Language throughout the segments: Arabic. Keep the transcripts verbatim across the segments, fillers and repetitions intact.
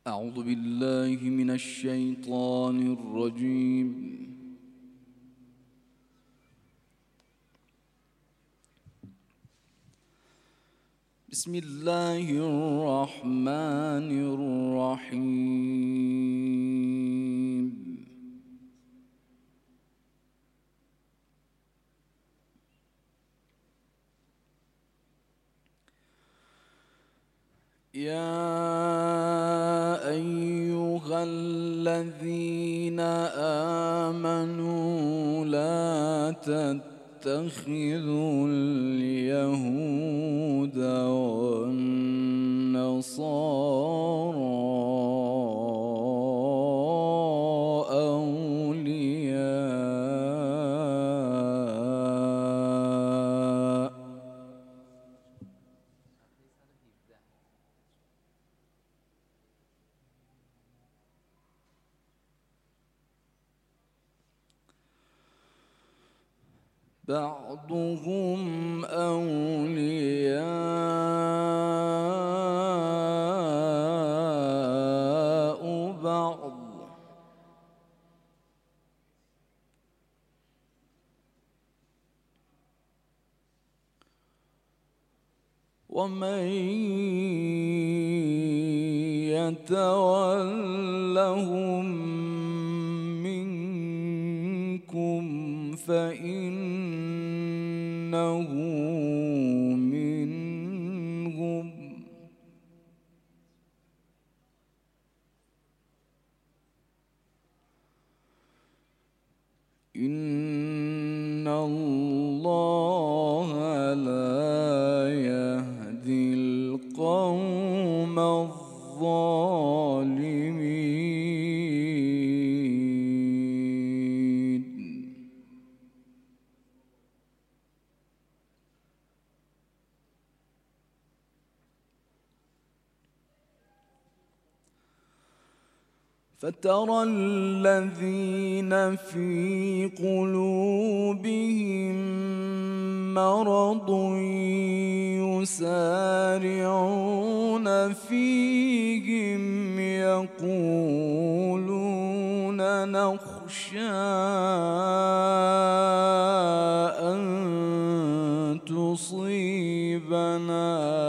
أعوذ بالله من الشيطان الرجيم. بسم الله الرحمن الرحيم. يا أيها الذين آمنوا لا تتخذوا اليهود والنصارى أولياء بعضهم أولياء بعض ومن يتولهم منكم فإنه منهم إن الله لا يهدي القوم الظالمين. فترى الذين في قلوبهم مرض يسارعون فيهم يقولون نخشى أن تصيبنا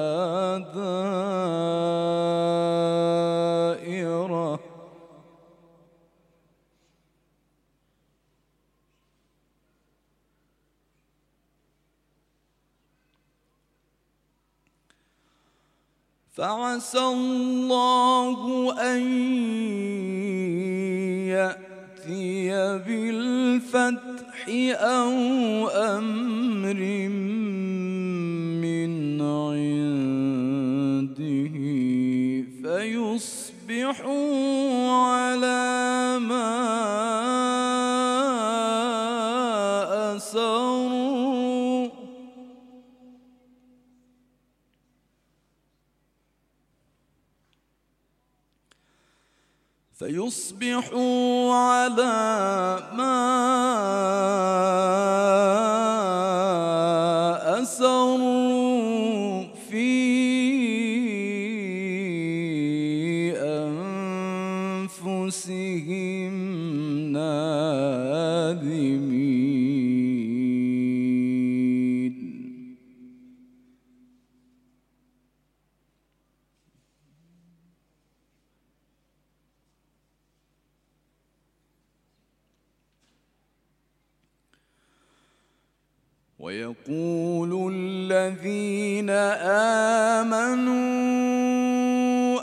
دائرة فعسى الله أن يأتي بالفتح أو أمر من عنده فيصبحوا على ما أسروا فيصبحوا على ما أسروا في أنفسهم نادمين. ويقول الذين آمنوا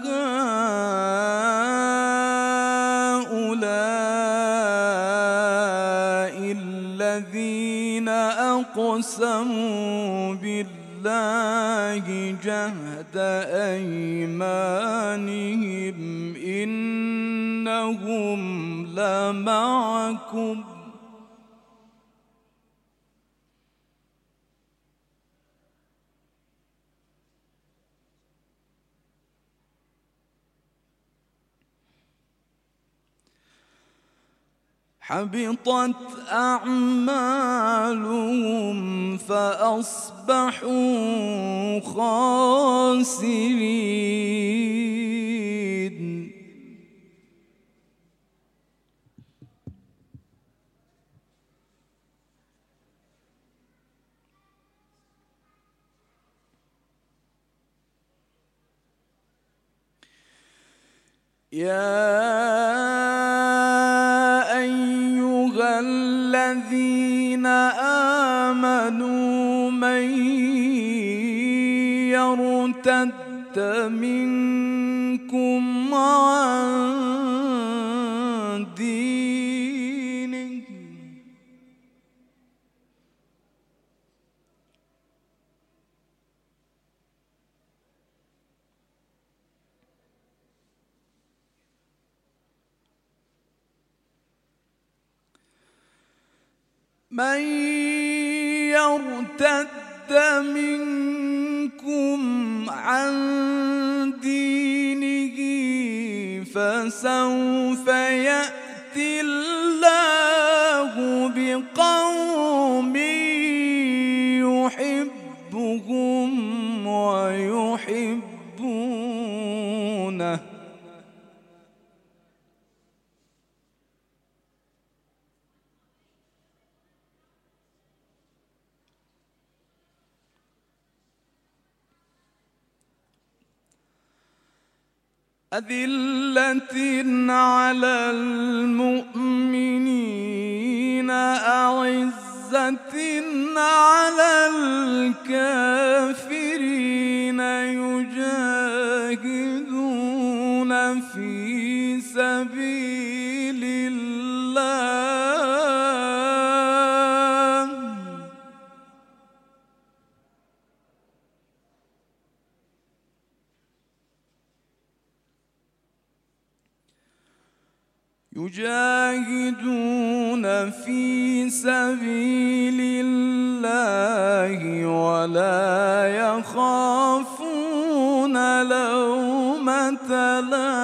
أهؤلاء الذين أقسموا بالله جهد أيمانهم إنهم لمعكم حبطت أعمالهم فأصبحوا خاسرين. يا أيها الذين آمنوا من يرتد منكم عن دينه من يرتد منكم عن دينه فسوف يأتي الله بقوم يحبهم ويحبونه أذلة على المؤمنين أعزة على الكافرين يجاهدون في سبيل الله يجاهدون في سبيل الله ولا يخافون لومة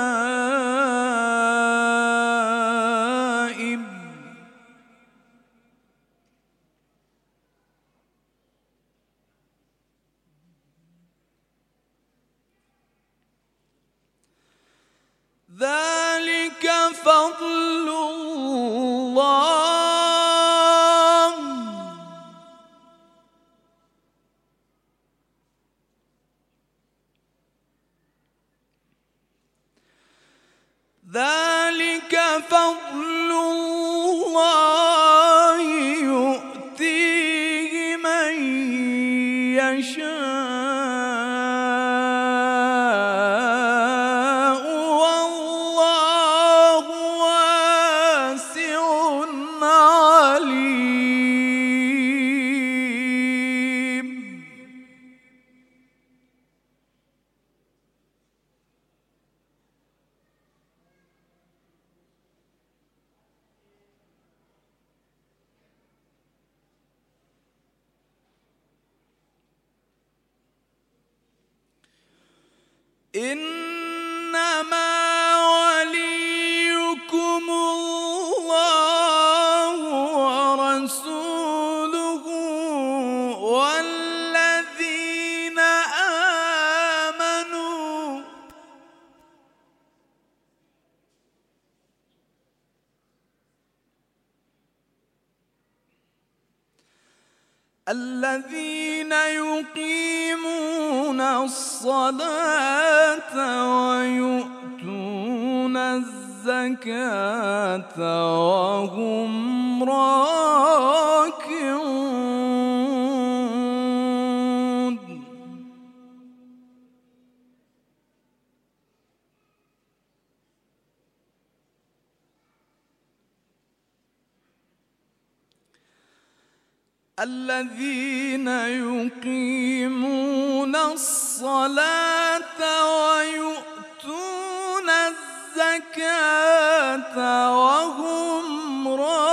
لائم ذلك فضل الله ذلك فضل الله يؤتيه من يشاء والله واسع عليم إنما وليكم الله ورسوله والذين آمنوا الذين يقيمون الصلاة ويؤتون الزكاة وهم راكعون الذين يقيمون الصلاة ويؤتون الزكاة وهم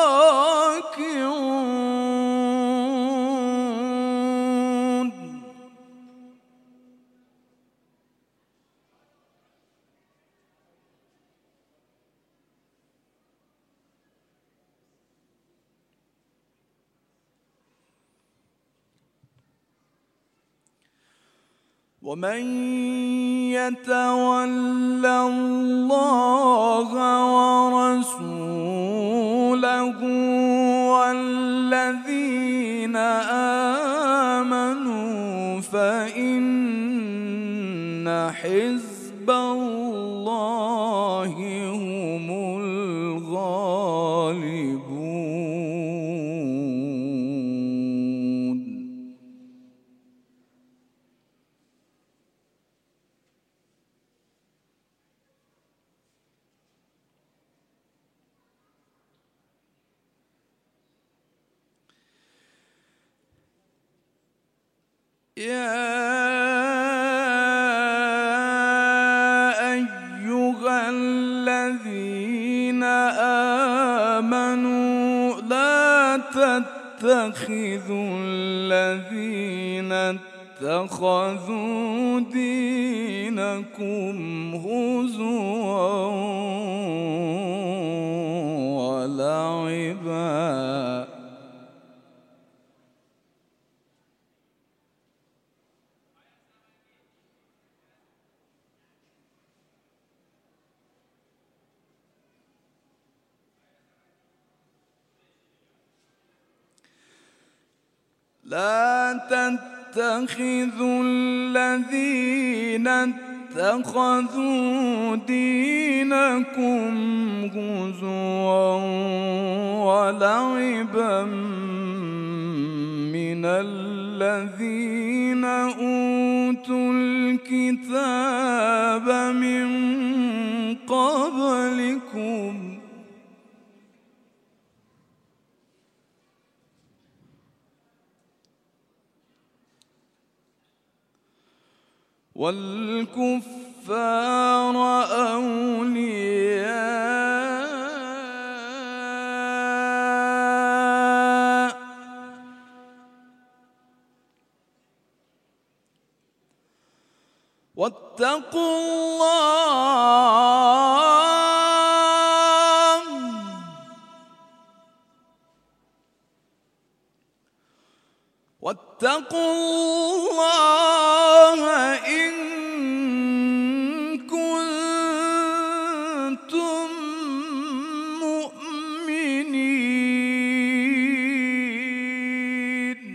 راكعون ومن يتول الله ورسوله والذين آمنوا فإن حزب الله الله هم الغالبون. يا أيها الذين آمنوا لا تتخذوا الذين اتخذوا دينكم هزوا ولعبا لا تتخذوا الذين اتخذوا دينكم هزوا ولعبا من الذين أوتوا الكتاب من قبلكم والكفار أولياء واتقوا الله واتقوا الله إن كنتم مؤمنين.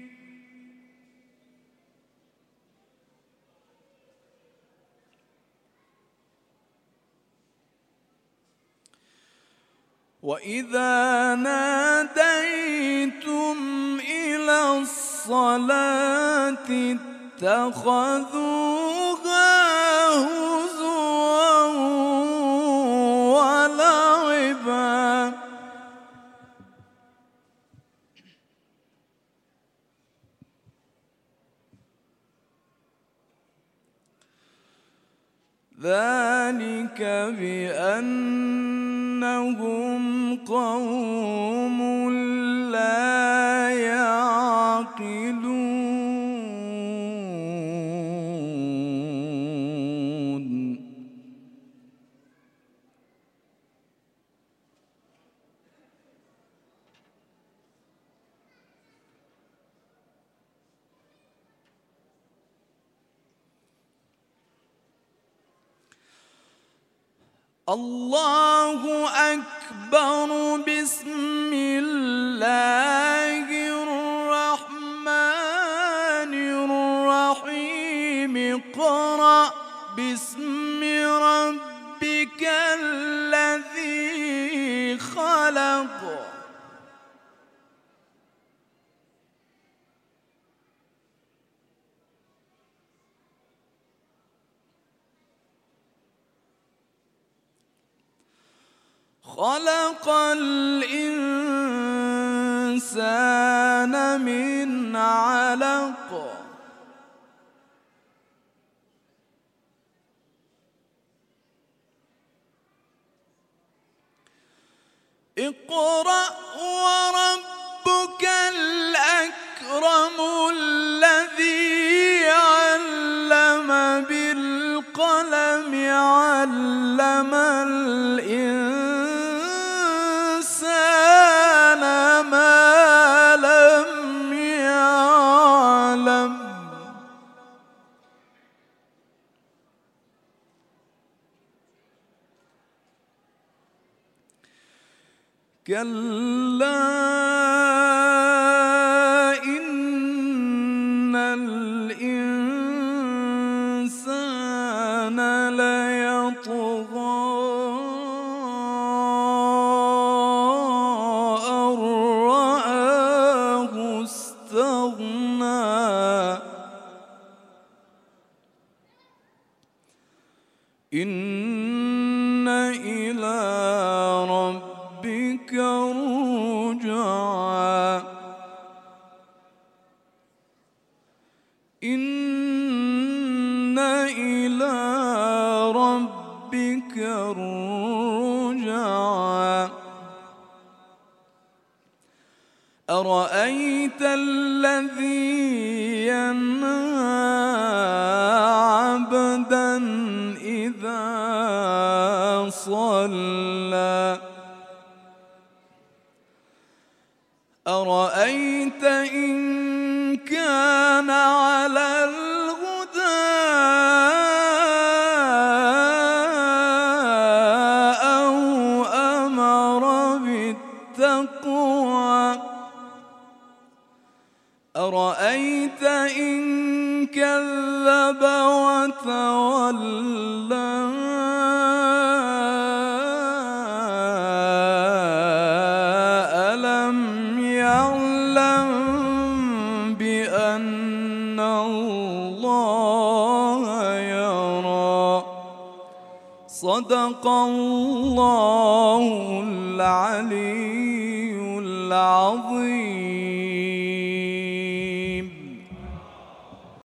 وإذا ناديتم إلى الصلاة اتخذوها هزوا ولعبا ذلك بأنهم قوم لا يعقلون. الله أكبر. بسم الله الرحمن الرحيم. اقرأ باسم ربك الذي خلق. خلق الإنسان من علق. اقرأ وربك الأكرم الذي علم بالقلم علم الإنسان ما لم يعلم. كلا إن الإنسان ليطغى يطغى أن رآه استغنى إن إلى ربك الرجعى إن إلى ربك الرجعى أرأيت الذي ينهى عبدا إذا صلى أرأيت إن كان على الهدى أو أمر بالتقوى أرأيت إن كذب وتولى ألم يعلم بأن الله يرى صدق الله العلي العظيم.